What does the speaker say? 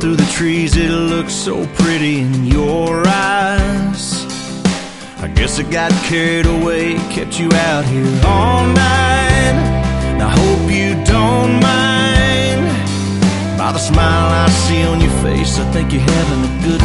through the trees, it looks so pretty in your eyes. I guess I got carried away, kept you out here all night. And I hope you don't mind. By the smile I see on your face, I think you're having a good